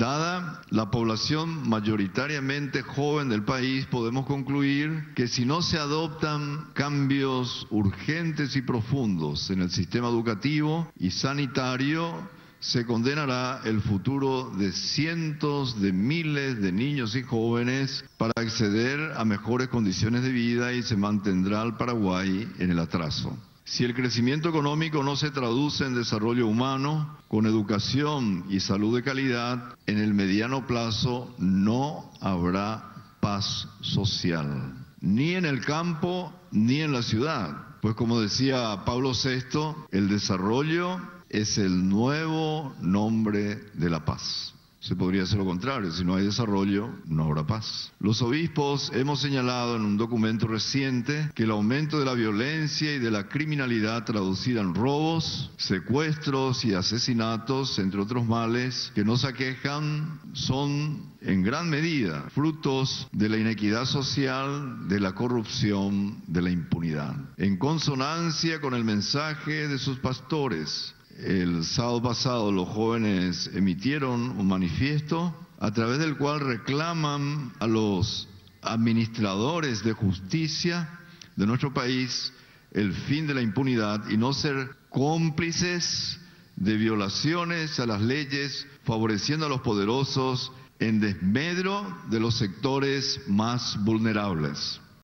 Dada la población mayoritariamente joven del país, podemos concluir que si no se adoptan cambios urgentes y profundos en el sistema educativo y sanitario, se condenará el futuro de cientos de miles de niños y jóvenes para acceder a mejores condiciones de vida y se mantendrá al Paraguay en el atraso. Si el crecimiento económico no se traduce en desarrollo humano, con educación y salud de calidad, en el mediano plazo no habrá paz social, ni en el campo ni en la ciudad. Pues como decía Pablo VI, el desarrollo es el nuevo nombre de la paz. Se podría hacer lo contrario, si no hay desarrollo, no habrá paz. Los obispos hemos señalado en un documento reciente que el aumento de la violencia y de la criminalidad traducida en robos, secuestros y asesinatos, entre otros males que nos aquejan, son en gran medida frutos de la inequidad social, de la corrupción, de la impunidad. En consonancia con el mensaje de sus pastores, el sábado pasado los jóvenes emitieron un manifiesto a través del cual reclaman a los administradores de justicia de nuestro país el fin de la impunidad y no ser cómplices de violaciones a las leyes, favoreciendo a los poderosos en desmedro de los sectores más vulnerables.